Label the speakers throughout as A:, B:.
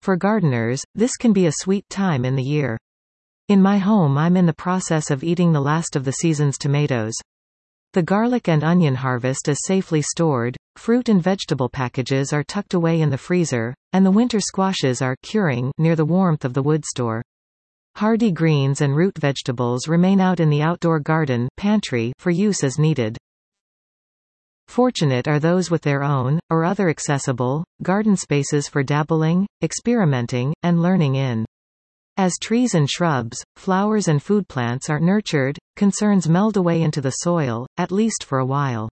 A: For gardeners, this can be a sweet time in the year. In my home I'm in the process of eating the last of the season's tomatoes. The garlic and onion harvest is safely stored, fruit and vegetable packages are tucked away in the freezer, and the winter squashes are curing near the warmth of the wood store. Hardy greens and root vegetables remain out in the outdoor garden pantry for use as needed. Fortunate are those with their own, or other accessible, garden spaces for dabbling, experimenting, and learning in. As trees and shrubs, flowers and food plants are nurtured, concerns meld away into the soil, at least for a while.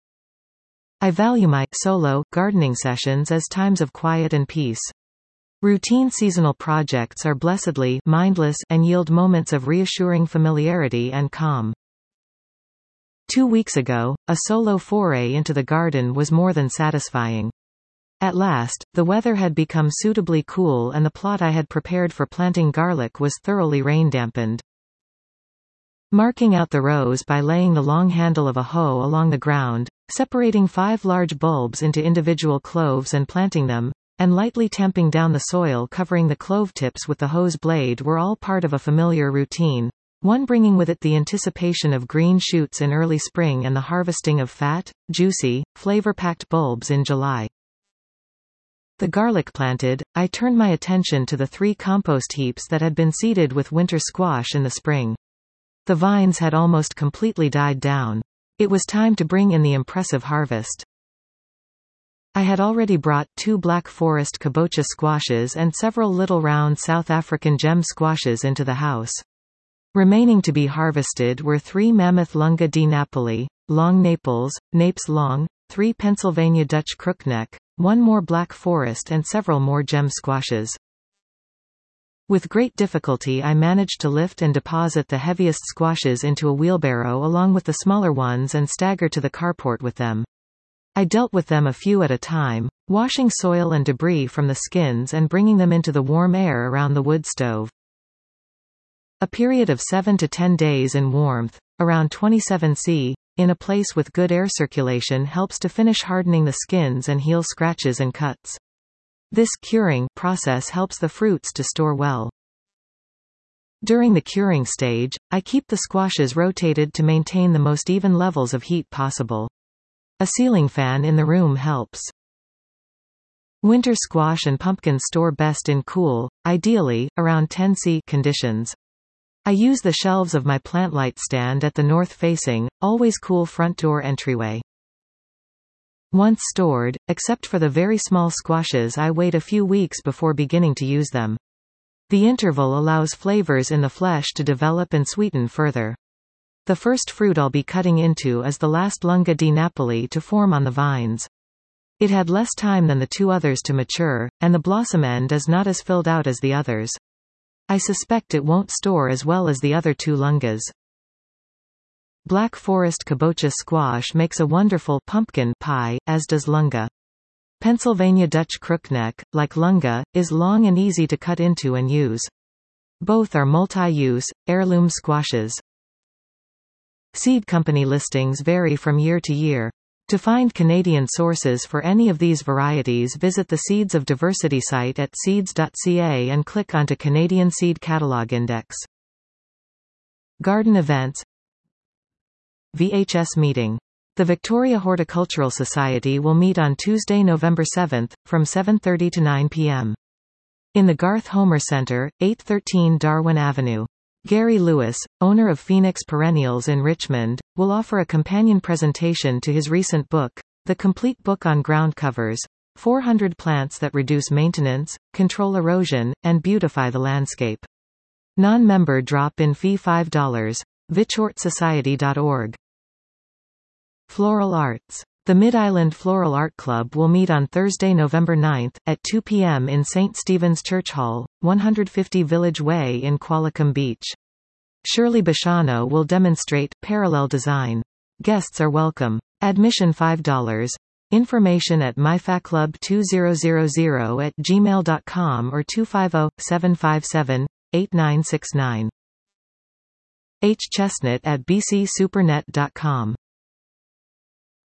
A: I value my solo gardening sessions as times of quiet and peace. Routine seasonal projects are blessedly mindless and yield moments of reassuring familiarity and calm. 2 weeks ago, a solo foray into the garden was more than satisfying. At last, the weather had become suitably cool and the plot I had prepared for planting garlic was thoroughly rain-dampened. Marking out the rows by laying the long handle of a hoe along the ground, separating 5 large bulbs into individual cloves and planting them, and lightly tamping down the soil covering the clove tips with the hose blade were all part of a familiar routine. One bringing with it the anticipation of green shoots in early spring and the harvesting of fat, juicy, flavor-packed bulbs in July. The garlic planted, I turned my attention to the 3 compost heaps that had been seeded with winter squash in the spring. The vines had almost completely died down. It was time to bring in the impressive harvest. I had already brought 2 Black Forest kabocha squashes and several little round South African gem squashes into the house. Remaining to be harvested were 3 Mammoth Lunga di Napoli, Long Naples, Napes Long, 3 Pennsylvania Dutch Crookneck, 1 more Black Forest and several more gem squashes. With great difficulty I managed to lift and deposit the heaviest squashes into a wheelbarrow along with the smaller ones and stagger to the carport with them. I dealt with them a few at a time, washing soil and debris from the skins and bringing them into the warm air around the wood stove. A period of 7 to 10 days in warmth, around 27 C, in a place with good air circulation helps to finish hardening the skins and heal scratches and cuts. This curing process helps the fruits to store well. During the curing stage, I keep the squashes rotated to maintain the most even levels of heat possible. A ceiling fan in the room helps. Winter squash and pumpkins store best in cool, ideally, around 10 C conditions. I use the shelves of my plant light stand at the north-facing, always cool front door entryway. Once stored, except for the very small squashes, I wait a few weeks before beginning to use them. The interval allows flavors in the flesh to develop and sweeten further. The first fruit I'll be cutting into is the last Lunga di Napoli to form on the vines. It had less time than the 2 others to mature, and the blossom end is not as filled out as the others. I suspect it won't store as well as the other 2 lungas. Black Forest kabocha squash makes a wonderful pumpkin pie, as does lunga. Pennsylvania Dutch Crookneck, like lunga, is long and easy to cut into and use. Both are multi-use, heirloom squashes. Seed company listings vary from year to year. To find Canadian sources for any of these varieties, visit the Seeds of Diversity site at seeds.ca and click onto Canadian Seed Catalog Index. Garden events. VHS meeting. The Victoria Horticultural Society will meet on Tuesday, November 7, from 7:30 to 9 p.m. in the Garth Homer Centre, 813 Darwin Avenue. Gary Lewis, owner of Phoenix Perennials in Richmond, will offer a companion presentation to his recent book, The Complete Book on Ground Covers, 400 Plants that Reduce Maintenance, Control Erosion, and Beautify the Landscape. Non-member drop-in fee $5. vichortsociety.org. Floral Arts. The Mid-Island Floral Art Club will meet on Thursday, November 9, at 2 p.m. in St. Stephen's Church Hall, 150 Village Way in Qualicum Beach. Shirley Bashano will demonstrate parallel design. Guests are welcome. Admission $5. Information at myfaclub2000@gmail.com or 250-757-8969. Chestnut@bcsupernet.com.